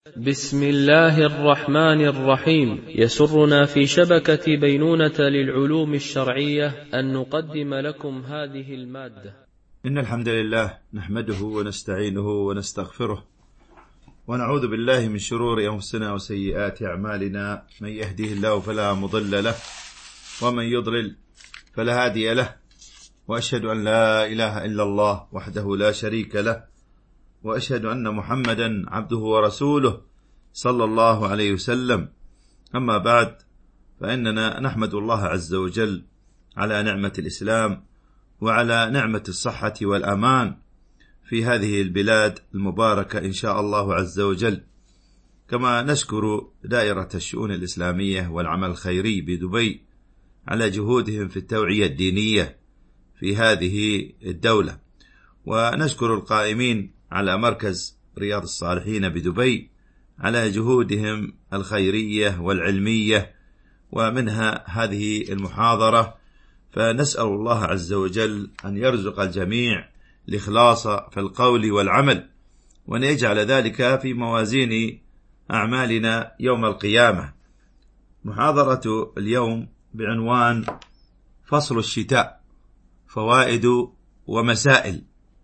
بسم الله الرحمن الرحيم. يسرنا في شبكة بينونة للعلوم الشرعية أن نقدم لكم هذه المادة. إن الحمد لله نحمده ونستعينه ونستغفره ونعوذ بالله من شرور أنفسنا وسيئات أعمالنا، من يهديه الله فلا مضل له ومن يضلل فلا هادي له، وأشهد أن لا إله إلا الله وحده لا شريك له، وأشهد أن محمدا عبده ورسوله صلى الله عليه وسلم. أما بعد، فإننا نحمد الله عز وجل على نعمة الإسلام وعلى نعمة الصحة والأمان في هذه البلاد المباركة إن شاء الله عز وجل. كما نشكر دائرة الشؤون الإسلامية والعمل الخيري بدبي على جهودهم في التوعية الدينية في هذه الدولة، ونشكر القائمين على مركز رياض الصالحين بدبي على جهودهم الخيرية والعلمية، ومنها هذه المحاضرة. فنسأل الله عز وجل أن يرزق الجميع الإخلاص في القول والعمل، وأن يجعل ذلك في موازين أعمالنا يوم القيامة. محاضرة اليوم بعنوان فصل الشتاء، فوائد ومسائل.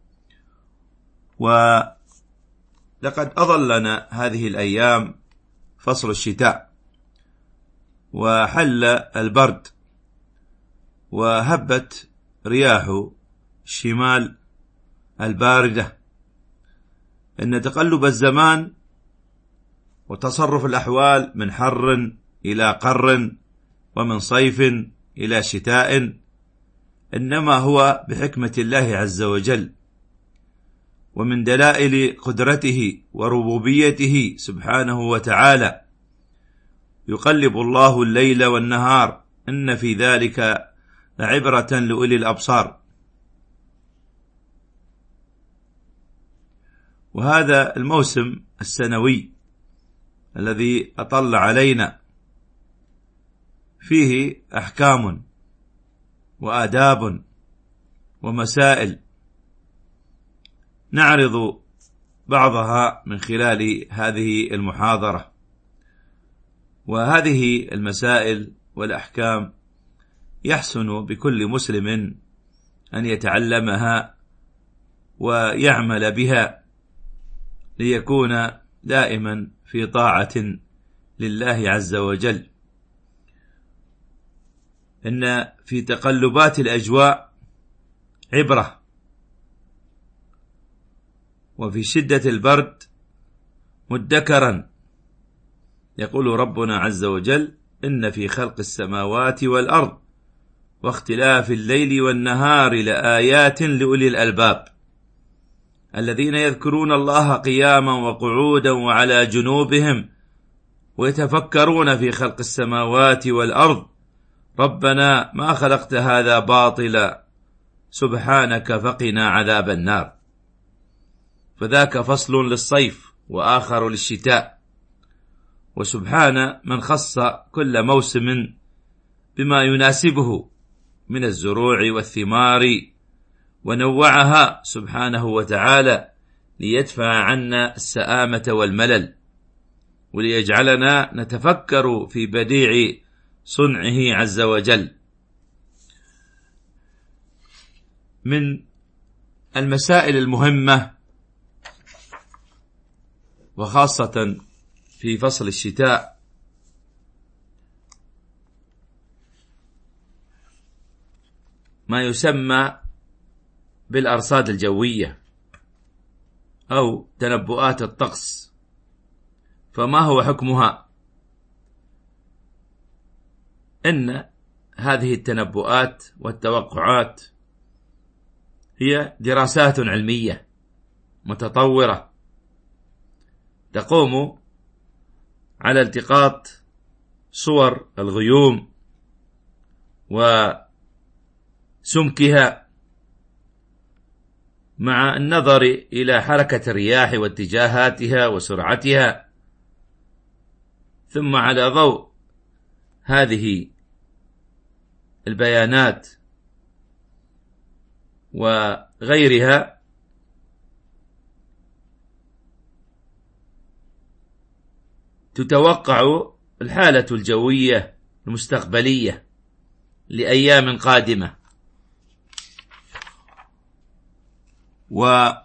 ولقد أظلنا هذه الأيام فصل الشتاء، وحل البرد، وهبت رياح الشمال الباردة. إن تقلب الزمان وتصرف الأحوال من حر إلى قر ومن صيف إلى شتاء إنما هو بحكمة الله عز وجل، ومن دلائل قدرته وربوبيته سبحانه وتعالى. يقلب الله الليل والنهار، إن في ذلك لعبرة لأولي الأبصار. وهذا الموسم السنوي الذي أطل علينا فيه أحكام وآداب ومسائل نعرض بعضها من خلال هذه المحاضرة. وهذه المسائل والأحكام يحسن بكل مسلم أن يتعلمها ويعمل بها ليكون دائما في طاعة لله عز وجل. إن في تقلبات الأجواء عبرة، وفي شدة البرد مدكرا. يقول ربنا عز وجل: إن في خلق السماوات والأرض واختلاف الليل والنهار لآيات لأولي الألباب الذين يذكرون الله قياما وقعودا وعلى جنوبهم ويتفكرون في خلق السماوات والأرض ربنا ما خلقت هذا باطلا سبحانك فقنا عذاب النار. فذاك فصل للصيف وآخر للشتاء. وسبحان من خص كل موسم بما يناسبه من الزروع والثمار، ونوعها سبحانه وتعالى ليدفع عنا السآمة والملل، وليجعلنا نتفكر في بديع صنعه عز وجل. من المسائل المهمة وخاصة في فصل الشتاء ما يسمى بالأرصاد الجوية أو تنبؤات الطقس. فما هو حكمها؟ إن هذه التنبؤات والتوقعات هي دراسات علمية متطورة تقوم على التقاط صور الغيوم وسمكها مع النظر إلى حركة الرياح واتجاهاتها وسرعتها، ثم على ضوء هذه البيانات وغيرها تتوقع الحالة الجوية المستقبلية لأيام قادمة. وهذا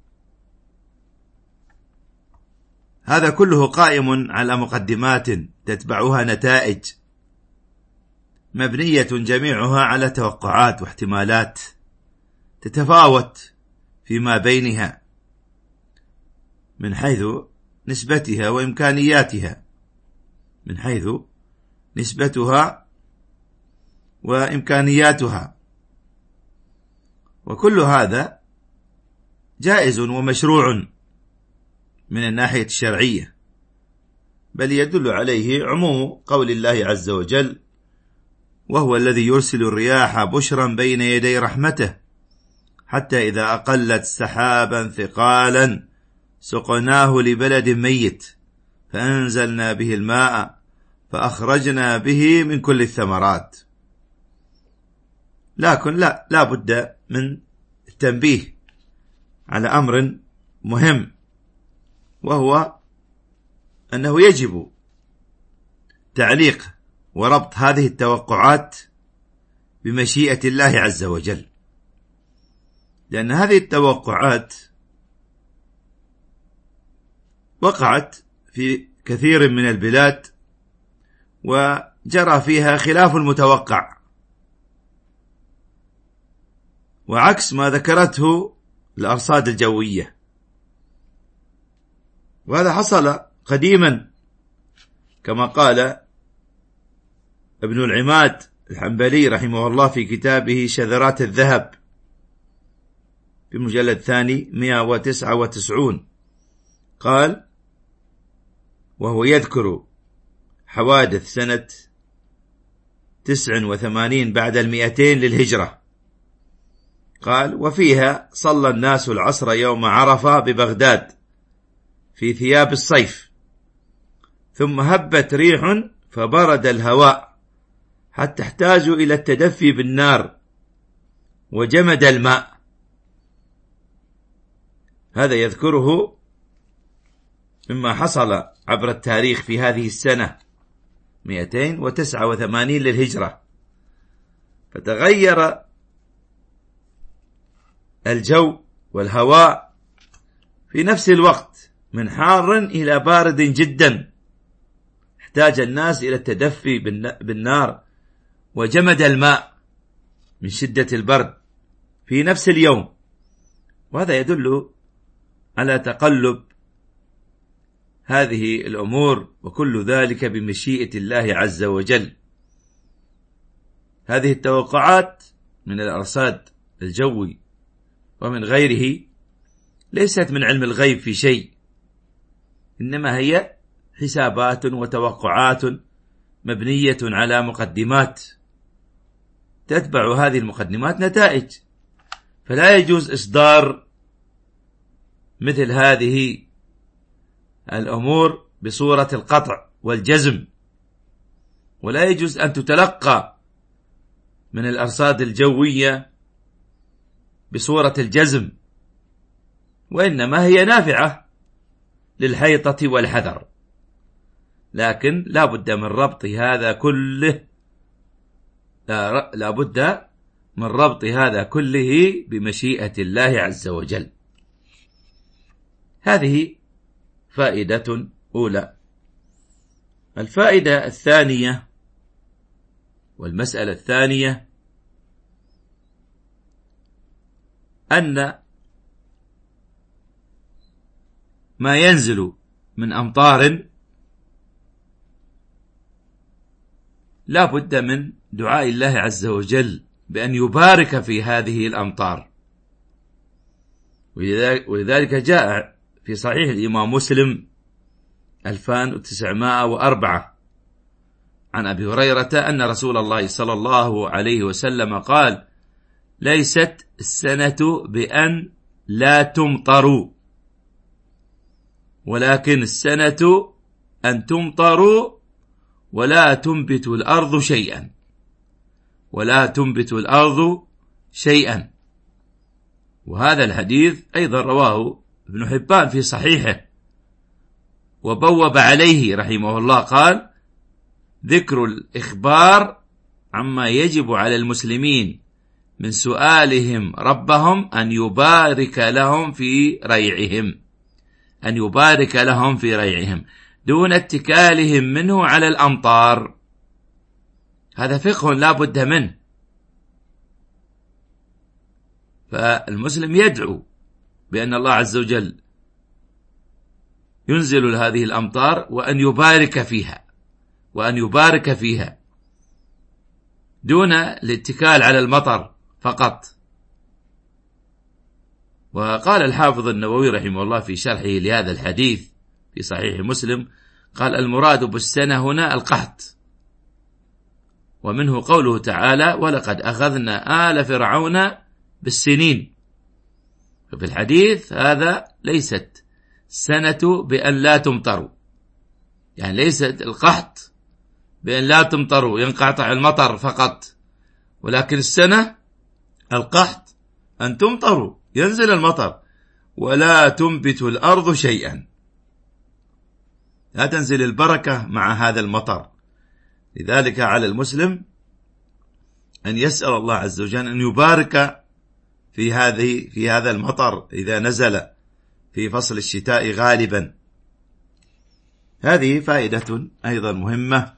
كله قائم على مقدمات تتبعها نتائج مبنية جميعها على توقعات واحتمالات تتفاوت فيما بينها من حيث نسبتها وإمكانياتها، من حيث نسبتها وإمكانياتها، وكل هذا جائز ومشروع من الناحية الشرعية، بل يدل عليه عموم قول الله عز وجل: وهو الذي يرسل الرياح بشرا بين يدي رحمته حتى إذا أقلت سحابا ثقالا سقناه لبلد ميت فأنزلنا به الماء فأخرجنا به من كل الثمرات. لكن لا بد من التنبيه على أمر مهم، وهو أنه يجب تعليق وربط هذه التوقعات بمشيئة الله عز وجل، لأن هذه التوقعات وقعت في كثير من البلاد وجرى فيها خلاف المتوقع وعكس ما ذكرته الأرصاد الجوية. وهذا حصل قديما كما قال ابن العماد الحنبلي رحمه الله في كتابه شذرات الذهب في المجلد الثاني 199، قال: وهو يذكر حوادث سنة 89 بعد 200 للهجرة، قال: وفيها صلى الناس العصر يوم عرفة ببغداد في ثياب الصيف، ثم هبت ريح فبرد الهواء حتى احتاجوا إلى التدفي بالنار وجمد الماء. هذا يذكره مما حصل عبر التاريخ في هذه السنة 289 للهجرة. فتغير الجو والهواء في نفس الوقت من حار إلى بارد جدا، احتاج الناس إلى التدفي بالنار وجمد الماء من شدة البرد في نفس اليوم. وهذا يدل على تقلب هذه الأمور، وكل ذلك بمشيئة الله عز وجل. هذه التوقعات من الأرصاد الجوي ومن غيره ليست من علم الغيب في شيء، إنما هي حسابات وتوقعات مبنية على مقدمات تتبع هذه المقدمات نتائج. فلا يجوز إصدار مثل هذه الأمور بصورة القطع والجزم، ولا يجوز أن تتلقى من الأرصاد الجوية بصورة الجزم، وإنما هي نافعة للحيطة والحذر. لكن لا بد من ربط هذا كله بمشيئة الله عز وجل. هذه فائدة أولى. الفائدة الثانية والمسألة الثانية أن ما ينزل من أمطار لا بد من دعاء الله عز وجل بأن يبارك في هذه الأمطار. ولذلك جاء في صحيح الإمام مسلم 2904 عن أبي هريرة أن رسول الله صلى الله عليه وسلم قال: ليست السنة بأن لا تمطروا، ولكن السنة أن تمطروا ولا تنبت الأرض شيئا. وهذا الحديث أيضا رواه ابن حبان في صحيحه وبوب عليه رحمه الله قال: ذكر الإخبار عما يجب على المسلمين من سؤالهم ربهم أن يبارك لهم في ريعهم، أن يبارك لهم في ريعهم دون اتكالهم منه على الأمطار. هذا فقه لا بد منه. فالمسلم يدعو بأن الله عز وجل ينزل هذه الأمطار وأن يبارك فيها، وأن يبارك فيها دون الاتكال على المطر فقط. وقال الحافظ النووي رحمه الله في شرحه لهذا الحديث في صحيح مسلم، قال: المراد بالسنة هنا القحط، ومنه قوله تعالى: ولقد أخذنا آل فرعون بالسنين. ففي الحديث هذا ليست سنة بأن لا تمطروا، يعني ليست القحط بأن لا تمطروا ينقطع المطر فقط، ولكن السنة القحط أن تمطروا ينزل المطر ولا تنبت الأرض شيئا، لا تنزل البركة مع هذا المطر. لذلك على المسلم أن يسأل الله عز وجل أن يبارك في هذا المطر إذا نزل في فصل الشتاء غالبا. هذه فائدة أيضا مهمة.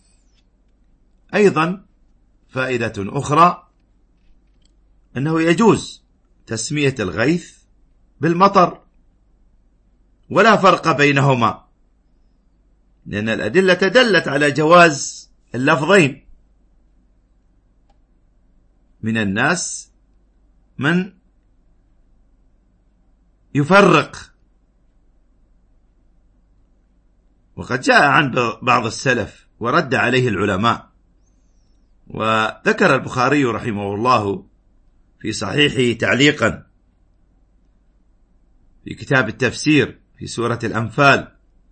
أيضا فائدة أخرى أنه يجوز تسمية الغيث بالمطر ولا فرق بينهما، لأن الأدلة دلت على جواز اللفظين. من الناس من يفرق، وقد جاء عن بعض السلف ورد عليه العلماء. وذكر البخاري رحمه الله في صحيحه تعليقا في كتاب التفسير في سورة الأنفال،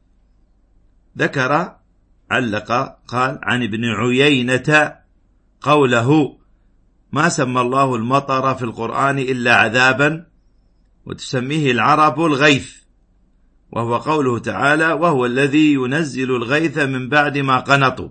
علق قال: عن ابن عيينة قوله: ما سمى الله المطر في القرآن إلا عذابا، وتسميه العرب الغيث، وهو قوله تعالى: وهو الذي ينزل الغيث من بعد ما قنطوا.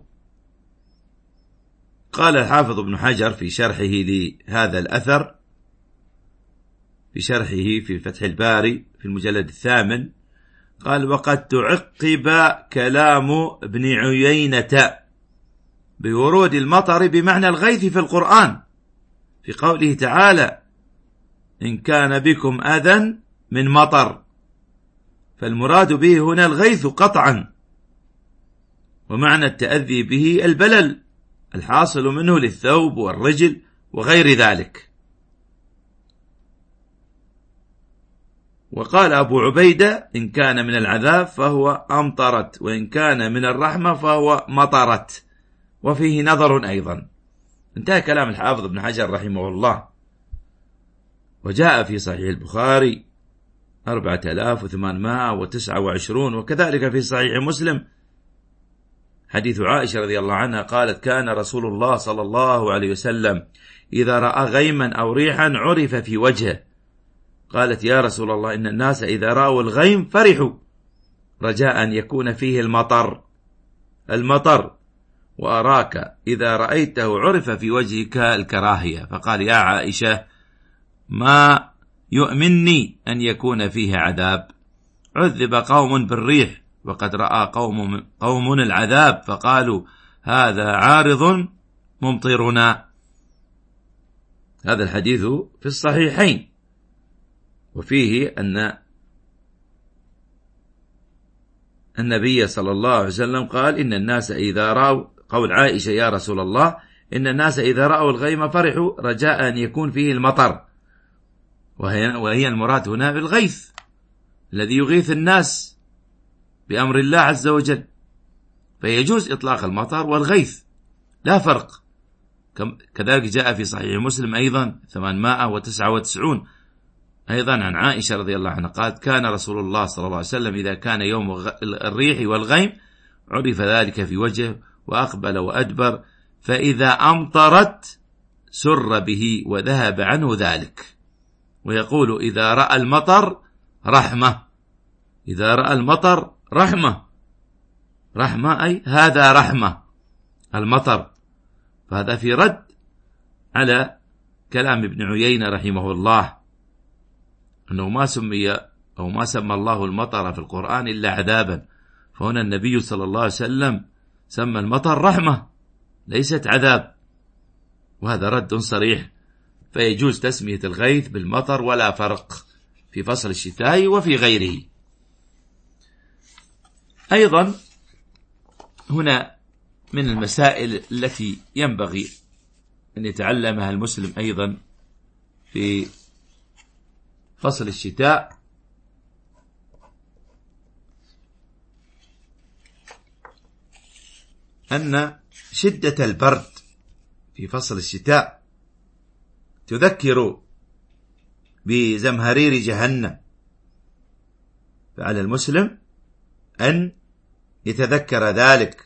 قال الحافظ ابن حجر في شرحه لهذا الأثر، في شرحه في فتح الباري في المجلد 8، قال: وقد تعقب كلام ابن عيينة بورود المطر بمعنى الغيث في القرآن في قوله تعالى: إن كان بكم أذى من مطر، فالمراد به هنا الغيث قطعا، ومعنى التأذي به البلل الحاصل منه للثوب والرجل وغير ذلك. وقال أبو عبيدة: إن كان من العذاب فهو أمطرت، وإن كان من الرحمة فهو مطرت، وفيه نظر أيضا. انتهى كلام الحافظ ابن حجر رحمه الله. وجاء في صحيح البخاري 4829، وكذلك في صحيح مسلم حديث عائشة رضي الله عنها قالت: كان رسول الله صلى الله عليه وسلم إذا رأى غيما أو ريحا عرف في وجهه. قالت: يا رسول الله، إن الناس إذا رأوا الغيم فرحوا رجاء أن يكون فيه المطر، وأراك إذا رأيته عرف في وجهك الكراهية. فقال: يا عائشة، ما يؤمنني أن يكون فيه عذاب. عذب قوم بالريح وقد رأى قوم العذاب، فقالوا: هذا عارض ممطرنا. هذا الحديث في الصحيحين، وفيه أن النبي صلى الله عليه وسلم قال: إن الناس إذا رأوا، قول عائشة: يا رسول الله، إن الناس إذا رأوا الغيم فرحوا رجاء أن يكون فيه المطر، وهي المراد هنا بالغيث الذي يغيث الناس بأمر الله عز وجل. فيجوز إطلاق المطر والغيث لا فرق. كذلك جاء في صحيح مسلم أيضا 899 أيضا عن عائشة رضي الله عنها قالت: كان رسول الله صلى الله عليه وسلم إذا كان يوم الريح والغيم عرف ذلك في وجهه وأقبل وأدبر، فإذا أمطرت سر به وذهب عنه ذلك. ويقول: إذا رأى المطر رحمة، إذا رأى المطر رحمة أي هذا رحمة المطر. فهذا في رد على كلام ابن عيينة رحمه الله أنه ما سمي أو ما سمى الله المطر في القرآن إلا عذابا، فهنا النبي صلى الله عليه وسلم سمى المطر رحمة ليست عذاب، وهذا رد صريح. فيجوز تسمية الغيث بالمطر ولا فرق في فصل الشتاء وفي غيره. أيضا هنا من المسائل التي ينبغي أن يتعلمها المسلم أيضا في فصل الشتاء أن شدة البرد في فصل الشتاء تذكر بزمهرير جهنم، فعلى المسلم أن يتذكر ذلك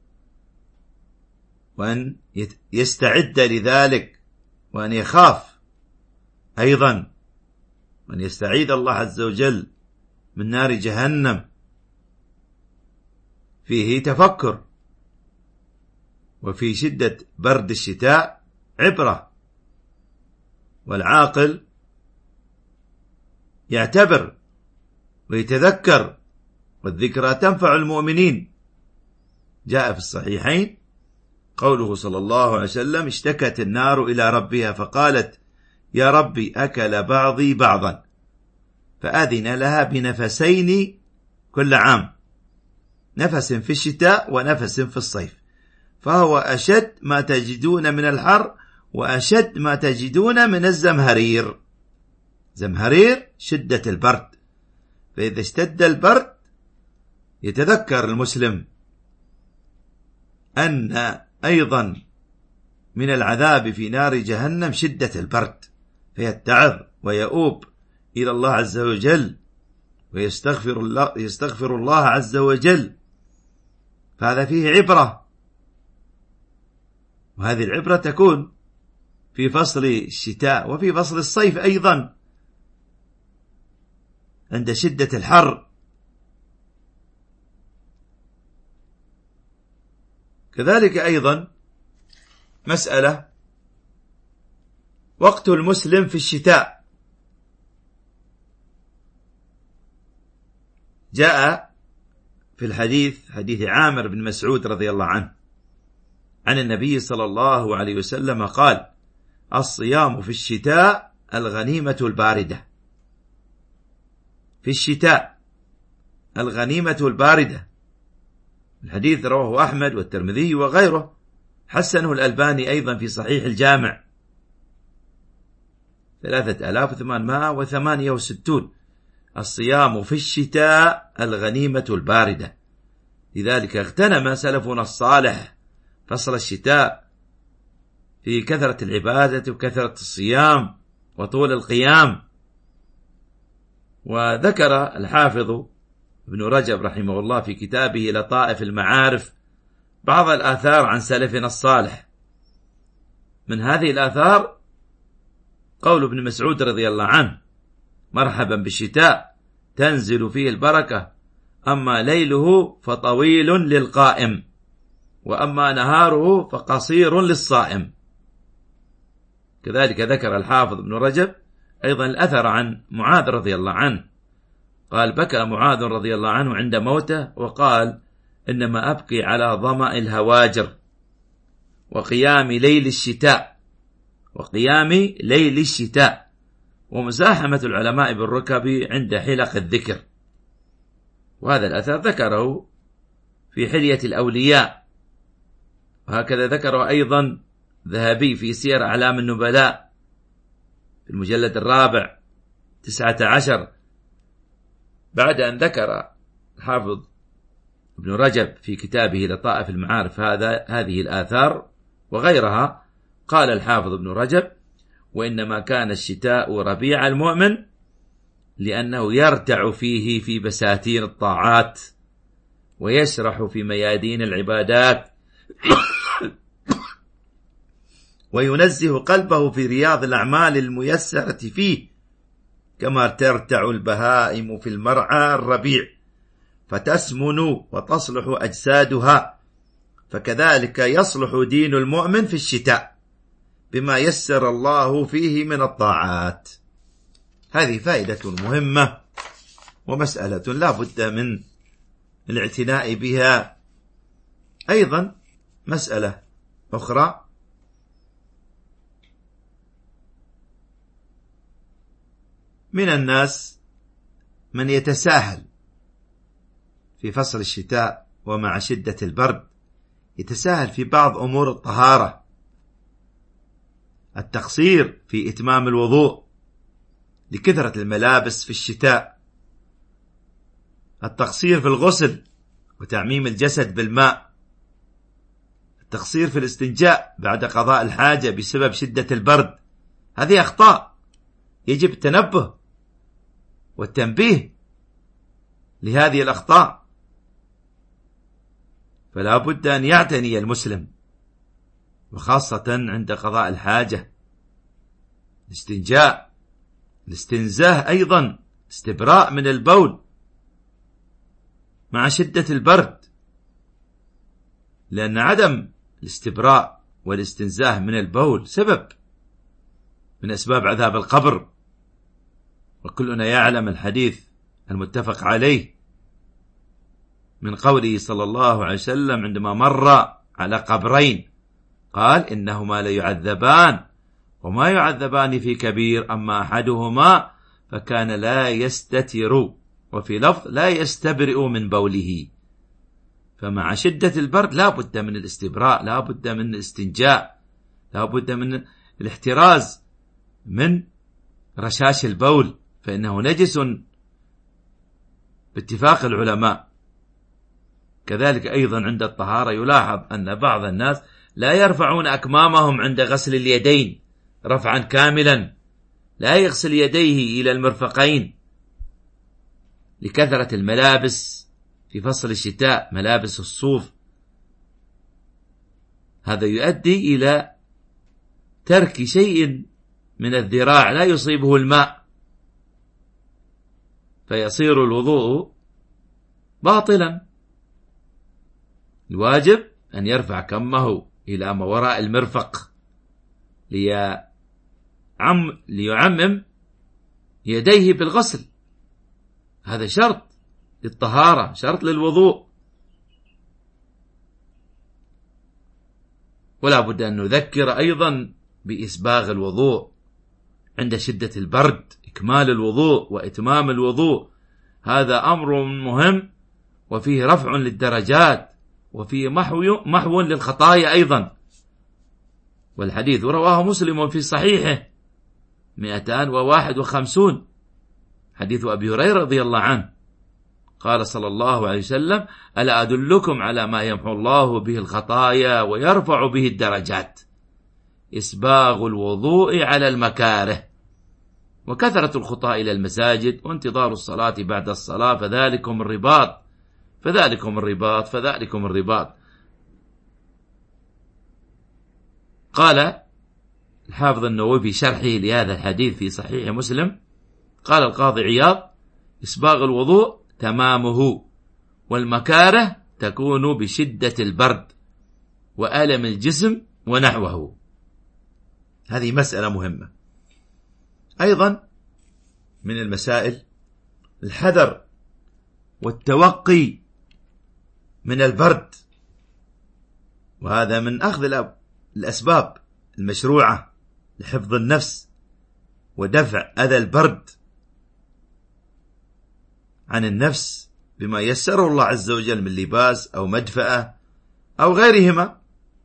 وأن يستعد لذلك، وأن يخاف أيضا، وأن يستعيذ الله عز وجل من نار جهنم. فيه تفكر، وفي شدة برد الشتاء عبرة، والعاقل يعتبر ويتذكر، والذكرى تنفع المؤمنين. جاء في الصحيحين قوله صلى الله عليه وسلم: اشتكت النار إلى ربها فقالت: يا ربي أكل بعضي بعضا، فأذن لها بنفسين كل عام، نفس في الشتاء ونفس في الصيف، فهو أشد ما تجدون من الحر وأشد ما تجدون من الزمهرير. زمهرير شدة البرد، فإذا اشتد البرد يتذكر المسلم أن أيضا من العذاب في نار جهنم شدة البرد، فيتعظ ويؤوب إلى الله عز وجل ويستغفر الله عز وجل. فهذا فيه عبرة، وهذه العبرة تكون في فصل الشتاء وفي فصل الصيف أيضا عند شدة الحر. كذلك أيضا مسألة وقت المسلم في الشتاء. جاء في الحديث حديث عامر بن مسعود رضي الله عنه عن النبي صلى الله عليه وسلم قال: الصيام في الشتاء الغنيمة الباردة. في الشتاء الغنيمة الباردة. الحديث رواه أحمد والترمذي وغيره، حسنه الألباني أيضا في صحيح الجامع 3868. الصيام في الشتاء الغنيمة الباردة. لذلك اغتنم سلفنا الصالح فصل الشتاء في كثرة العبادة وكثرة الصيام وطول القيام. وذكر الحافظ ابن رجب رحمه الله في كتابه لطائف المعارف بعض الآثار عن سلفنا الصالح. من هذه الآثار قول ابن مسعود رضي الله عنه: مرحبا بالشتاء تنزل فيه البركة، أما ليله فطويل للقائم، وأما نهاره فقصير للصائم. كذلك ذكر الحافظ ابن رجب أيضا الأثر عن معاذ رضي الله عنه قال: بكى معاذ رضي الله عنه عند موته وقال: إنما أبكي على ظمأ الهواجر وقيام ليل الشتاء ومزاحمة العلماء بالركب عند حلق الذكر. وهذا الأثر ذكره في حلية الأولياء، وهكذا ذكره أيضا ذهبي في سير أعلام النبلاء في المجلد 19 بعد أن ذكر الحافظ ابن رجب في كتابه لطائف المعارف هذه الآثار وغيرها. قال الحافظ ابن رجب: وإنما كان الشتاء ربيع المؤمن لأنه يرتع فيه في بساتين الطاعات ويسرح في ميادين العبادات وينزه قلبه في رياض الأعمال الميسرة فيه، كما ترتع البهائم في المرعى الربيع. فتسمن وتصلح أجسادها، فكذلك يصلح دين المؤمن في الشتاء بما يسر الله فيه من الطاعات. هذه فائدة مهمة ومسألة لا بد من الاعتناء بها. أيضا مسألة أخرى، من الناس من يتساهل في فصل الشتاء ومع شدة البرد، يتساهل في بعض أمور الطهارة، التقصير في إتمام الوضوء لكثرة الملابس في الشتاء، التقصير في الغسل وتعميم الجسد بالماء، التقصير في الاستنجاء بعد قضاء الحاجة بسبب شدة البرد. هذه أخطاء يجب التنبه والتنبيه لهذه الأخطاء، فلا بد أن يعتني المسلم، وخاصة عند قضاء الحاجة، الاستنجاء، الاستنزاه، أيضا استبراء من البول مع شدة البرد، لأن عدم الاستبراء والاستنزاه من البول سبب من أسباب عذاب القبر، وكلنا يعلم الحديث المتفق عليه من قوله صلى الله عليه وسلم عندما مر على قبرين قال: إنهما ليعذبان وما يعذبان في كبير، أما أحدهما فكان لا يستتر، وفي لفظ لا يستبرئ من بوله. فمع شدة البرد لا بد من الاستبراء، لا بد من الاستنجاء، لا بد من الاحتراز من رشاش البول، فإنه نجس باتفاق العلماء. كذلك أيضا عند الطهارة يلاحظ أن بعض الناس لا يرفعون أكمامهم عند غسل اليدين رفعا كاملا، لا يغسل يديه إلى المرفقين لكثرة الملابس في فصل الشتاء، ملابس الصوف. هذا يؤدي إلى ترك شيء من الذراع لا يصيبه الماء، فيصير الوضوء باطلا. الواجب أن يرفع كمه إلى ما وراء المرفق ليعمم يديه بالغسل، هذا شرط للطهارة، شرط للوضوء. ولا بد أن نذكر أيضا بإسباغ الوضوء عند شدة البرد، إكمال الوضوء وإتمام الوضوء، هذا أمر مهم، وفيه رفع للدرجات، وفيه محو للخطايا أيضا. والحديث رواه مسلم في صحيحه 251، حديث أبي هريرة رضي الله عنه قال صلى الله عليه وسلم: ألا أدلكم على ما يمحو الله به الخطايا ويرفع به الدرجات؟ إسباغ الوضوء على المكاره، وكثرة الخطى إلى المساجد، وانتظار الصلاة بعد الصلاة، فذلكم الرباط فذلكم الرباط فذلكم الرباط. قال الحافظ النووي في شرحه لهذا الحديث في صحيح مسلم، قال القاضي عياض: إسباغ الوضوء تمامه، والمكاره تكون بشدة البرد وألم الجسم ونحوه. هذه مسألة مهمة. أيضا من المسائل الحذر والتوقي من البرد، وهذا من أخذ الأسباب المشروعة لحفظ النفس ودفع أذى البرد عن النفس بما يسره الله عز وجل من لباس أو مدفأة أو غيرهما.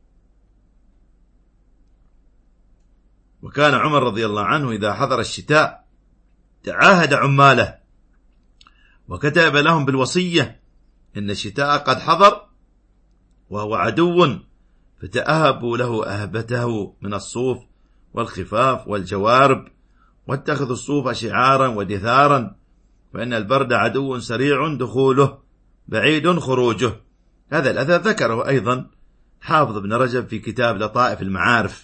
وكان عمر رضي الله عنه إذا حضر الشتاء تعاهد عماله وكتب لهم بالوصية إن الشتاء قد حضر وهو عدو، فتأهبوا له أهبته من الصوف والخفاف والجوارب، واتخذوا الصوف شعارا ودثارا، فإن البرد عدو سريع دخوله بعيد خروجه. هذا الأثر ذكره أيضا حافظ ابن رجب في كتاب لطائف المعارف.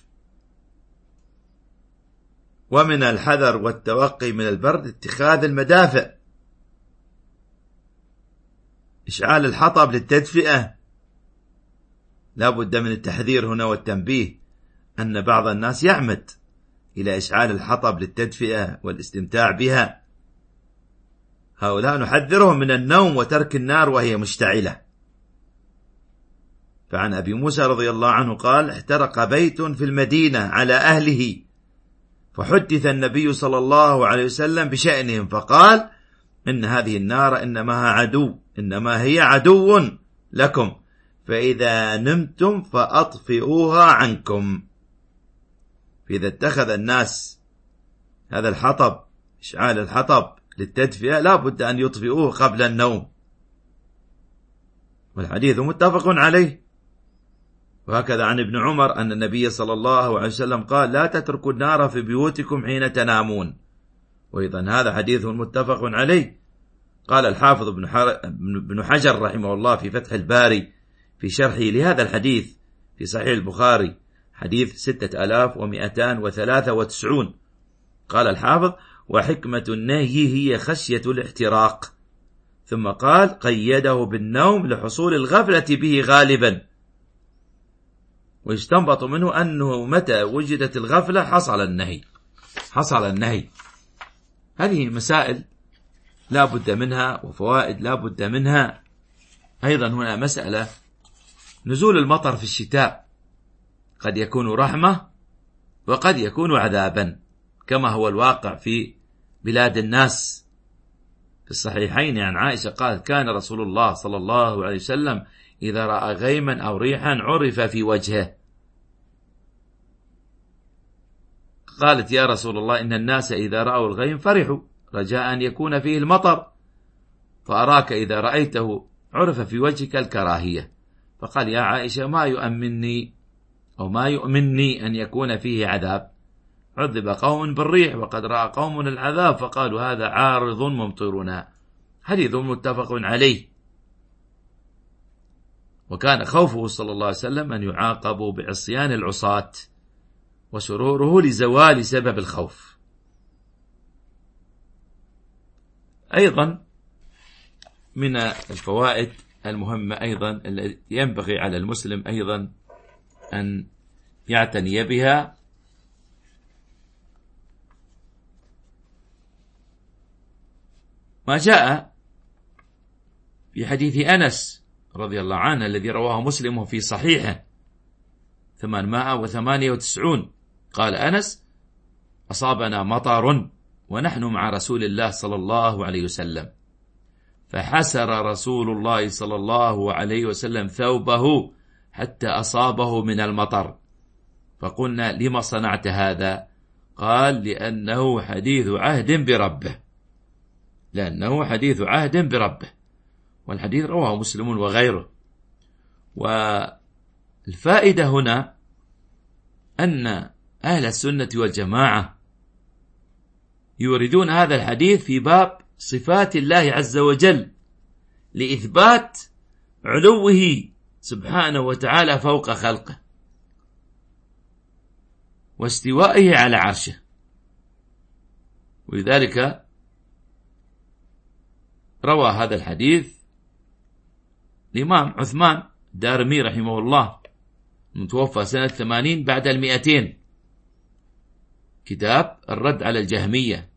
ومن الحذر والتوقي من البرد اتخاذ المدافئ إشعال الحطب للتدفئة، لا بد من التحذير هنا والتنبيه أن بعض الناس يعمد إلى إشعال الحطب للتدفئة والاستمتاع بها. هؤلاء نحذرهم من النوم وترك النار وهي مشتعلة. فعن أبي موسى رضي الله عنه قال: احترق بيت في المدينة على أهله، فحدث النبي صلى الله عليه وسلم بشأنهم فقال: إن هذه النار إنما هي عدو لكم، فإذا نمتم فأطفئوها عنكم. فإذا اتخذ الناس هذا الحطب، إشعال الحطب للتدفئة، لا بد أن يطفئوه قبل النوم، والحديث متفق عليه. وهكذا عن ابن عمر أن النبي صلى الله عليه وسلم قال: لا تتركوا النار في بيوتكم حين تنامون، وأيضا هذا حديث متفق عليه. قال الحافظ ابن حجر رحمه الله في فتح الباري في شرحه لهذا الحديث في صحيح البخاري حديث 6293، قال الحافظ: وحكمة النهي هي خشية الاحتراق. ثم قال: قيده بالنوم لحصول الغفلة به غالبا، ويستنبط منه أنه متى وجدت الغفلة حصل النهي. هذه مسائل لا بد منها وفوائد لا بد منها. أيضا هنا مسألة نزول المطر في الشتاء قد يكون رحمة وقد يكون عذابا، كما هو الواقع في بلاد الناس. في الصحيحين عن عائشة قالت: كان رسول الله صلى الله عليه وسلم إذا رأى غيما أو ريحا عرف في وجهه. قالت: يا رسول الله، إن الناس إذا رأوا الغيم فرحوا رجاء أن يكون فيه المطر، فأراك إذا رأيته عرف في وجهك الكراهية. فقال: يا عائشة، ما يؤمنني أن يكون فيه عذاب. عذب قوم بالريح وقد رأى قوم العذاب فقالوا هذا عارض ممطرنا. حديث متفق عليه. وكان خوفه صلى الله عليه وسلم أن يعاقبوا بعصيان العصاة، وسروره لزوال سبب الخوف. أيضا من الفوائد المهمة أيضا التي ينبغي على المسلم أيضا أن يعتني بها، ما جاء في حديث أنس رضي الله عنه الذي رواه مسلم في صحيحه 898. قال أنس: أصابنا مطر ونحن مع رسول الله صلى الله عليه وسلم، فحسر رسول الله صلى الله عليه وسلم ثوبه حتى أصابه من المطر، فقلنا: لما صنعت هذا؟ قال: لأنه حديث عهد بربه. والحديث رواه مسلم وغيره. والفائدة هنا أن أهل السنة والجماعة يوردون هذا الحديث في باب صفات الله عز وجل لإثبات علوه سبحانه وتعالى فوق خلقه واستوائه على عرشه. ولذلك روى هذا الحديث الإمام عثمان دارمي رحمه الله متوفى سنة 80 بعد 200، كتاب الرد على الجهمية،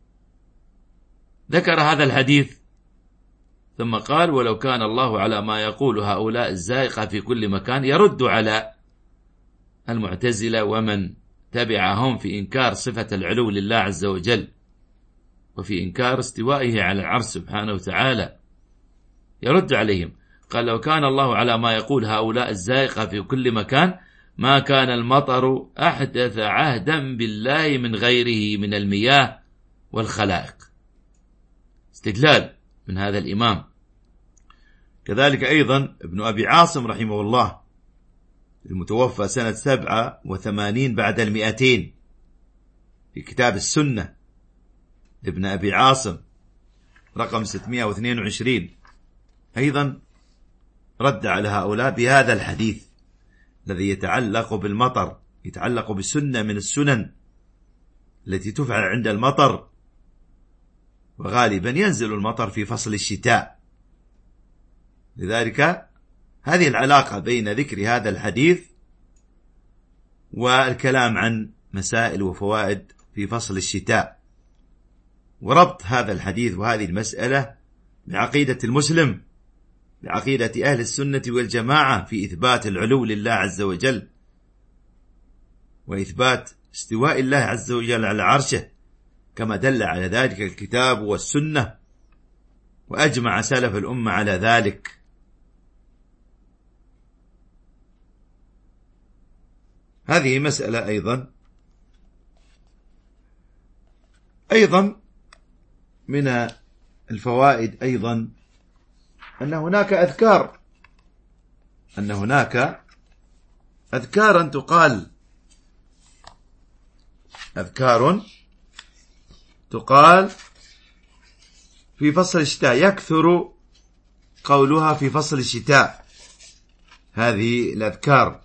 ذكر هذا الحديث ثم قال: ولو كان الله على ما يقول هؤلاء الزائقة في كل مكان يرد على المعتزلة ومن تبعهم في إنكار صفة العلو لله عز وجل وفي إنكار استوائه على العرش سبحانه وتعالى، يرد عليهم. قال: لو كان الله على ما يقول هؤلاء الزائقة في كل مكان ما كان المطر أحدث عهدا بالله من غيره من المياه والخلائق. استدلال من هذا الإمام. كذلك أيضا ابن أبي عاصم رحمه الله المتوفى سنة 87 بعد 200 في كتاب السنة ابن أبي عاصم رقم 622 أيضا رد على هؤلاء بهذا الحديث الذي يتعلق بالمطر، يتعلق بسنة من السنن التي تفعل عند المطر، وغالبا ينزل المطر في فصل الشتاء، لذلك هذه العلاقة بين ذكر هذا الحديث والكلام عن مسائل وفوائد في فصل الشتاء، وربط هذا الحديث وهذه المسألة بعقيدة المسلم، بعقيدة أهل السنة والجماعة في إثبات العلو لله عز وجل، وإثبات استواء الله عز وجل على عرشه كما دل على ذلك الكتاب والسنة، وأجمع سلف الأمة على ذلك. هذه مسألة أيضا من الفوائد أن هناك أذكارا تقال في فصل الشتاء، يكثر قولها في فصل الشتاء، هذه الأذكار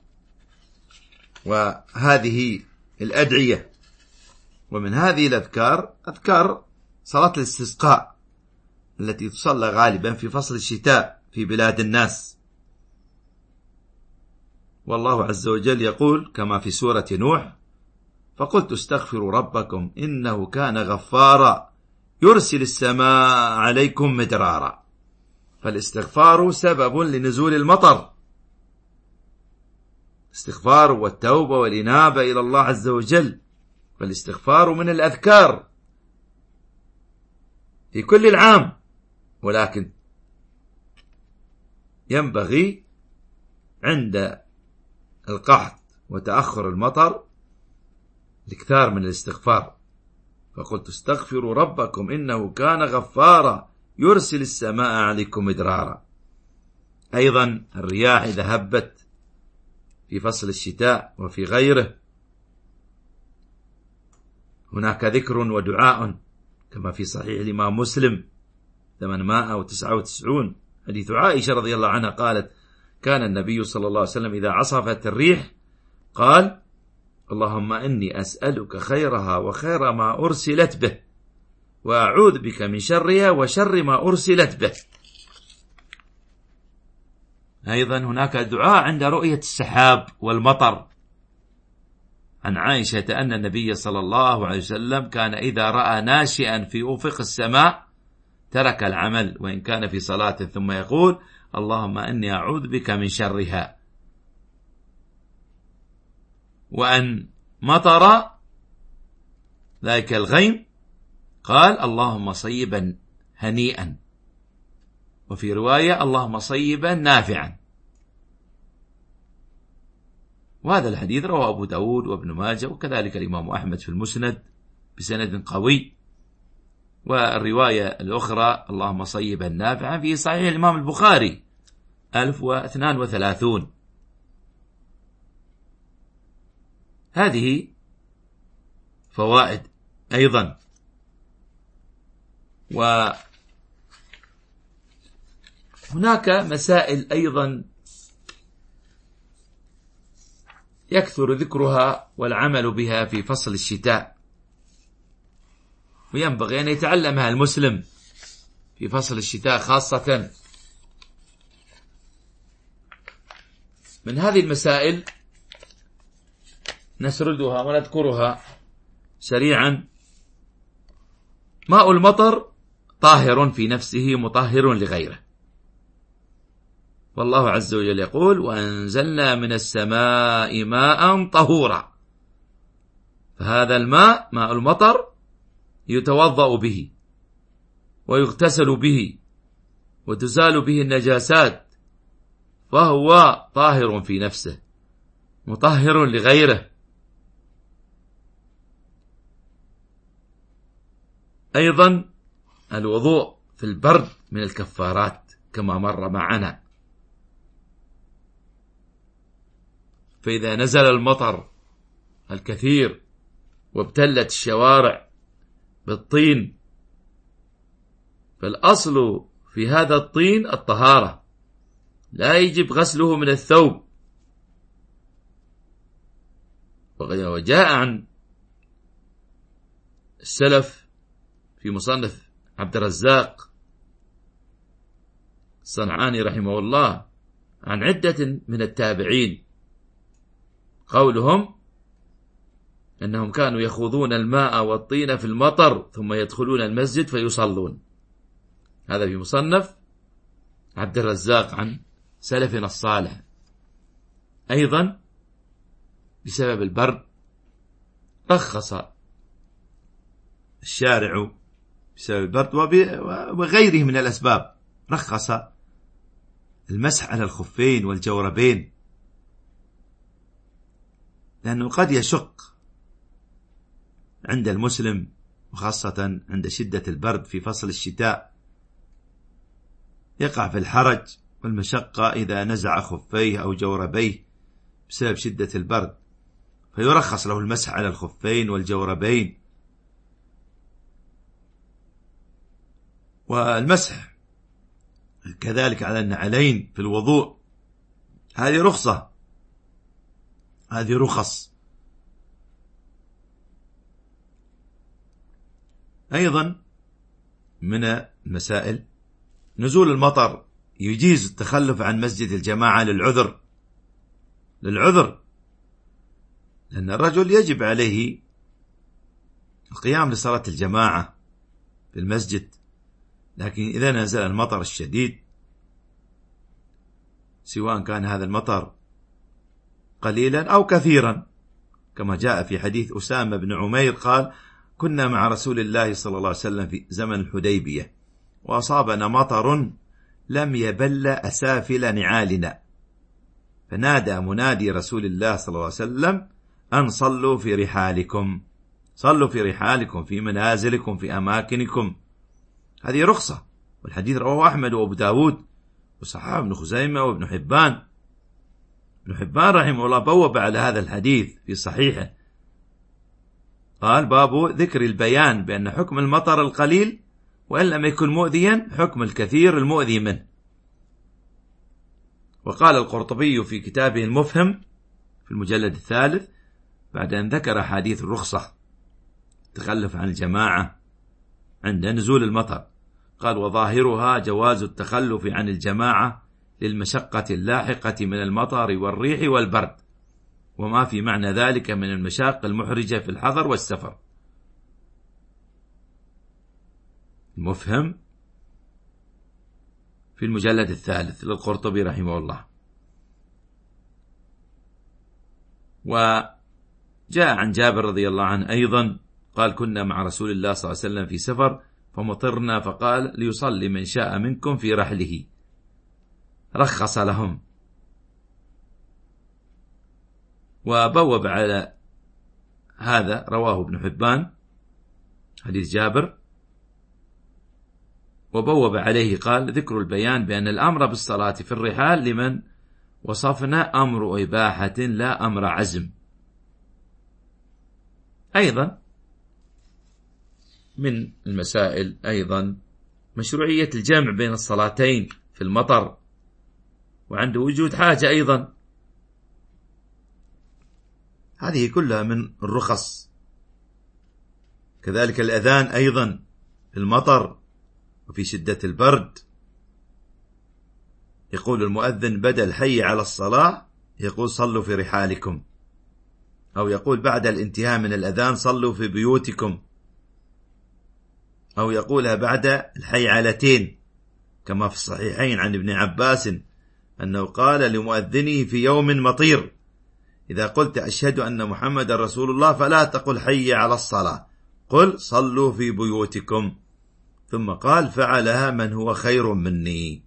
وهذه الأدعية. ومن هذه الأذكار أذكار صلاة الاستسقاء التي تصلى غالبا في فصل الشتاء في بلاد الناس. والله عز وجل يقول كما في سورة نوح: فقلت استغفروا ربكم إنه كان غفارا يرسل السماء عليكم مدرارا. فالاستغفار سبب لنزول المطر، الاستغفار والتوبة والإنابة إلى الله عز وجل، فالاستغفار من الأذكار في كل العام، ولكن ينبغي عند القحط وتأخر المطر الإكثار من الاستغفار. فقلت استغفروا ربكم إنه كان غفارا يرسل السماء عليكم مدرارا. أيضا الرياح إذا هبت في فصل الشتاء وفي غيره هناك ذكر ودعاء كما في صحيح الإمام مسلم 899 حديث عائشة رضي الله عنها قالت: كان النبي صلى الله عليه وسلم إذا عصفت الريح قال: اللهم إني أسألك خيرها وخير ما أرسلت به، وأعوذ بك من شرها وشر ما أرسلت به. أيضا هناك دعاء عند رؤية السحاب والمطر، عن عائشة أن النبي صلى الله عليه وسلم كان إذا رأى ناشئا في أفق السماء ترك العمل وإن كان في صلاة، ثم يقول: اللهم إني أعوذ بك من شرها. وأن مطر ذلك الغيم قال: اللهم صيبا هنيئا، وفي رواية: اللهم صيبا نافعا. وهذا الحديث رواه أبو داود وابن ماجه وكذلك الإمام أحمد في المسند بسند قوي. والرواية الأخرى: اللهم صيبا نافعا، في صحيح الإمام البخاري 1032. هذه فوائد أيضا. وهناك مسائل أيضا يكثر ذكرها والعمل بها في فصل الشتاء، وينبغي أن يتعلمها المسلم في فصل الشتاء خاصة. من هذه المسائل نسردها ونذكرها سريعا. ماء المطر طاهر في نفسه مطهر لغيره، والله عز وجل يقول: وأنزلنا من السماء ماء طهورا. فهذا الماء ماء المطر يتوضأ به ويغتسل به وتزال به النجاسات، فهو طاهر في نفسه مطهر لغيره. أيضا الوضوء في البرد من الكفارات كما مر معنا. فإذا نزل المطر الكثير وابتلت الشوارع بالطين، فالأصل في هذا الطين الطهارة، لا يجب غسله من الثوب. وجاء عن السلف في مصنف عبد الرزاق الصنعاني رحمه الله عن عدة من التابعين قولهم أنهم كانوا يخوضون الماء والطين في المطر ثم يدخلون المسجد فيصلون. هذا في مصنف عبد الرزاق عن سلفنا الصالح. أيضا بسبب البرد رخص الشارع بسبب البرد وغيره من الأسباب، رخص المسح على الخفين والجوربين، لأنه قد يشق عند المسلم وخاصة عند شدة البرد في فصل الشتاء، يقع في الحرج والمشقة إذا نزع خفيه أو جوربيه بسبب شدة البرد، فيرخص له المسح على الخفين والجوربين. والمسح كذلك على النعلين في الوضوء، هذه رخصة، هذه رخص. أيضا من المسائل نزول المطر، يجيز التخلف عن مسجد الجماعة للعذر، لأن الرجل يجب عليه القيام لصلاة الجماعة في المسجد، لكن إذا نزل المطر الشديد، سواء كان هذا المطر قليلا أو كثيرا، كما جاء في حديث أسامة بن عمير قال: كنا مع رسول الله صلى الله عليه وسلم في زمن الحديبية وأصابنا مطر لم يبل أسافل نعالنا، فنادى منادي رسول الله صلى الله عليه وسلم أن صلوا في رحالكم، صلوا في رحالكم في منازلكم في أماكنكم. هذه رخصة، والحديث رواه أحمد وأبو داود وصححه ابن خزيمة وابن حبان. ابن حبان رحمه الله بوب على هذا الحديث في صحيحه، قال: باب ذكر البيان بأن حكم المطر القليل وإن لم يكن مؤذيا حكم الكثير المؤذي منه. وقال القرطبي في كتابه المفهم في المجلد 3 بعد أن ذكر حديث الرخصة التخلف عن الجماعة عند نزول المطر، قال: وظاهرها جواز التخلف عن الجماعة للمشقة اللاحقة من المطر والريح والبرد، وما في معنى ذلك من المشاق المحرجة في الحضر والسفر. المفهم في المجلد 3 للقرطبي رحمه الله. وجاء عن جابر رضي الله عنه أيضا قال: كنا مع رسول الله صلى الله عليه وسلم في سفر فمطرنا، فقال: ليصلي من شاء منكم في رحله، رخص لهم. وبوب على هذا رواه ابن حبان حديث جابر، وبوب عليه قال: ذكر البيان بأن الأمر بالصلاة في الرحال لمن وصفنا أمر إباحة لا أمر عزم. أيضا من المسائل أيضا مشروعية الجمع بين الصلاتين في المطر وعند وجود حاجة أيضا، هذه كلها من الرخص. كذلك الأذان أيضا في المطر وفي شدة البرد، يقول المؤذن بدل حي على الصلاة يقول صلوا في رحالكم، أو يقول بعد الانتهاء من الأذان صلوا في بيوتكم، أو يقولها بعد الحي علتين، كما في الصحيحين عن ابن عباس أنه قال لمؤذنه في يوم مطير: إذا قلت أشهد أن محمد رسول الله فلا تقل حي على الصلاة، قل صلوا في بيوتكم. ثم قال: فعلها من هو خير مني.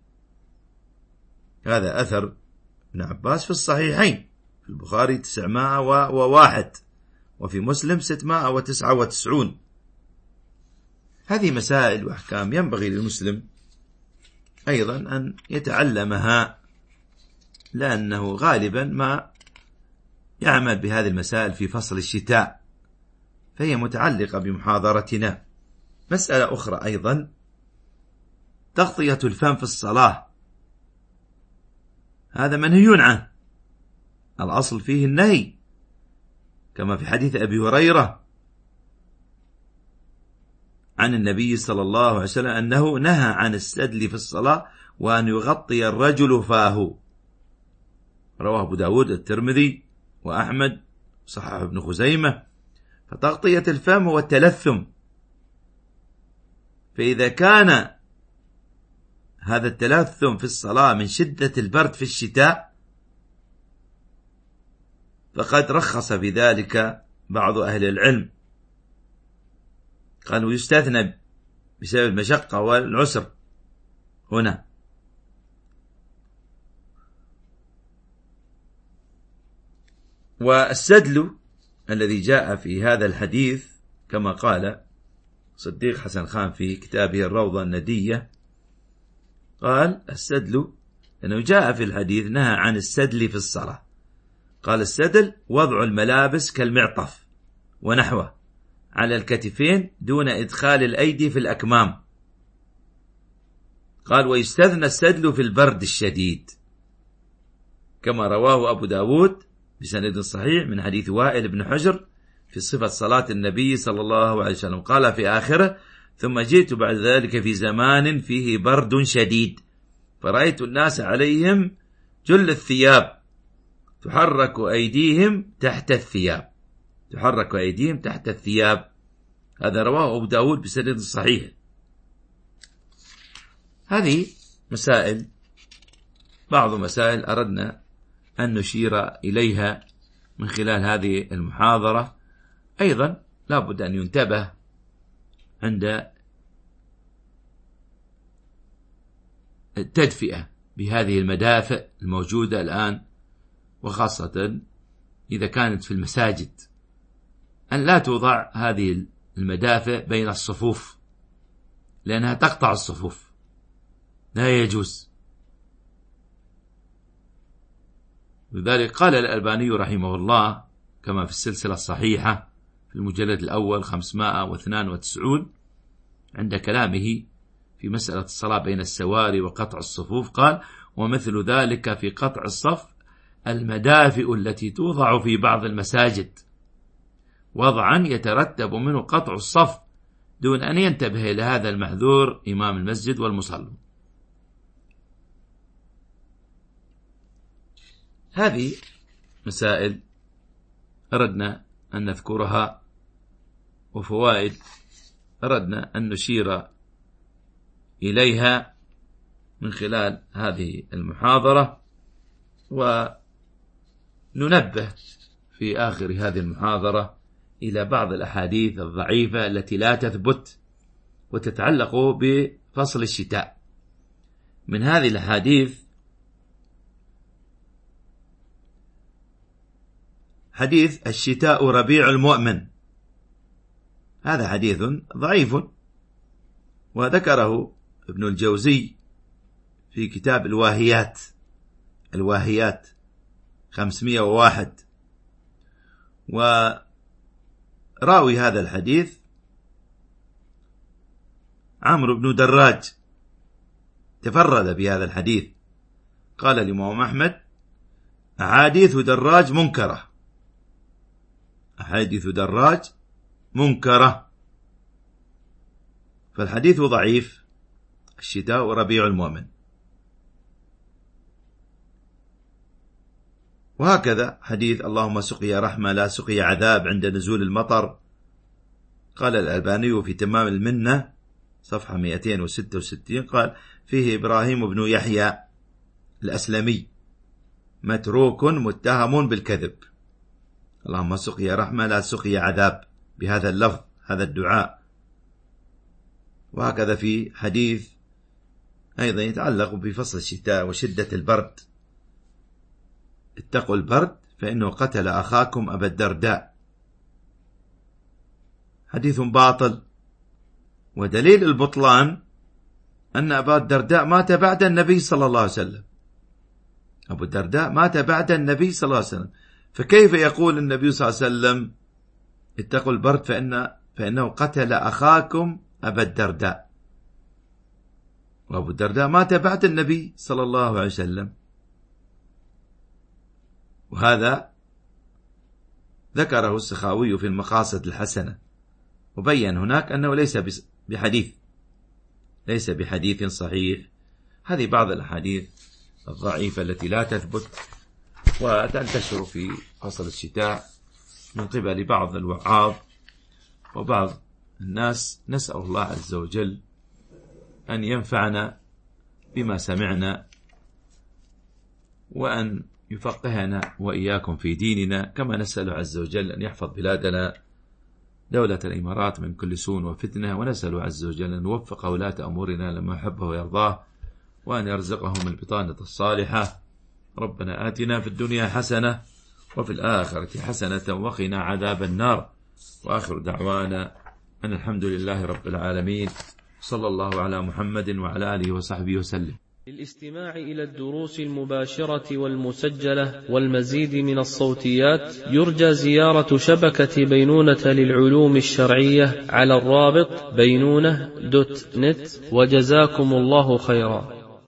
هذا أثر ابن عباس في الصحيحين، في البخاري 901 وفي مسلم 699. هذه مسائل وأحكام ينبغي للمسلم أيضا أن يتعلمها، لأنه غالبا ما يعمل بهذه المسائل في فصل الشتاء، فهي متعلقة بمحاضرتنا. مسألة أخرى أيضا تغطية الفم في الصلاة، هذا منهي عنه، الأصل فيه النهي، كما في حديث أبي هريرة عن النبي صلى الله عليه وسلم أنه نهى عن السدل في الصلاة وأن يغطي الرجل فاه. رواه أبو داود الترمذي وأحمد صححه ابن خزيمة. فتغطية الفم هو التلثم، فإذا كان هذا التلثم في الصلاة من شدة البرد في الشتاء فقد رخص في ذلك بعض أهل العلم، قالوا يستثنى بسبب المشقة والعسر هنا. والسدل الذي جاء في هذا الحديث كما قال صديق حسن خان في كتابه الروضة الندية، قال السدل أنه جاء في الحديث نهى عن السدل في الصلاة. قال السدل وضع الملابس كالمعطف ونحوه على الكتفين دون إدخال الأيدي في الأكمام. قال ويستثنى السدل في البرد الشديد، كما رواه أبو داود بسند صحيح من حديث وائل بن حجر في صفة صلاة النبي صلى الله عليه وسلم، قال في آخره ثم جئت بعد ذلك في زمان فيه برد شديد فرأيت الناس عليهم جل الثياب تحرك أيديهم تحت الثياب، تحرك أيديهم تحت الثياب. هذا رواه أبو داود بسند صحيح. هذه مسائل، بعض مسائل أردنا أن نشير إليها من خلال هذه المحاضرة. أيضا لا بد أن ينتبه عند التدفئة بهذه المدافئ الموجودة الآن، وخاصة إذا كانت في المساجد، أن لا توضع هذه المدافئ بين الصفوف لأنها تقطع الصفوف، لا يجوز. لذلك قال الألباني رحمه الله كما في السلسلة الصحيحة في المجلد الأول 592 عند كلامه في مسألة الصلاة بين السواري وقطع الصفوف، قال ومثل ذلك في قطع الصف المدافئ التي توضع في بعض المساجد وضعا يترتب منه قطع الصف دون أن ينتبه إلى هذا المحذور إمام المسجد والمصلون. هذه مسائل أردنا أن نذكرها وفوائد أردنا أن نشير إليها من خلال هذه المحاضرة، وننبه في آخر هذه المحاضرة إلى بعض الأحاديث الضعيفة التي لا تثبت وتتعلق بفصل الشتاء. من هذه الأحاديث حديث الشتاء ربيع المؤمن، هذا حديث ضعيف وذكره ابن الجوزي في كتاب الواهيات 501. وراوي هذا الحديث عمرو بن دراج تفرد بهذا الحديث. قال الإمام أحمد أحاديث دراج منكرة، أحاديث دراج منكرة، فالحديث ضعيف. الشتاء وربيع المؤمن. وهكذا حديث اللهم سقيا رحمة لا سقيا عذاب عند نزول المطر، قال الألباني في تمام المنة صفحة 266 قال فيه إبراهيم بن يحيى الأسلمي متروك متهم بالكذب، اللهم سقيا رحمة لا سقيا عذاب بهذا اللفظ، هذا الدعاء. وهكذا في حديث أيضا يتعلق بفصل الشتاء وشدة البرد، اتقوا البرد فإنه قتل أخاكم أبا الدرداء، حديث باطل. ودليل البطلان أن أبا الدرداء مات بعد النبي صلى الله عليه وسلم، أبو الدرداء مات بعد النبي صلى الله عليه وسلم، فكيف يقول النبي صلى الله عليه وسلم اتقوا البرد فإنه قتل أخاكم أبا الدرداء، وأبو الدرداء مات بعد النبي صلى الله عليه وسلم. وهذا ذكره السخاوي في المقاصد الحسنة، وبين هناك أنه ليس بحديث صحيح. هذه بعض الأحاديث الضعيفة التي لا تثبت وتنتشر في فصل الشتاء من قبل بعض الوعاظ وبعض الناس. نسأل الله عز وجل أن ينفعنا بما سمعنا وأن يفقهنا وإياكم في ديننا، كما نسأل عز وجل أن يحفظ بلادنا دولة الإمارات من كل سوء وفتنة، ونسأل عز وجل أن يوفق ولاة أمورنا لما يحبه ويرضاه، وأن يرزقهم البطانة الصالحة. ربنا آتنا في الدنيا حسنة وفي الآخرة حسنة وقنا عذاب النار. وآخر دعوانا أن الحمد لله رب العالمين، صلى الله على محمد وعلى آله وصحبه وسلم. للاستماع إلى الدروس المباشرة والمسجلة والمزيد من الصوتيات يرجى زيارة شبكة بينونة للعلوم الشرعية على الرابط بينونة.net، وجزاكم الله خيرا.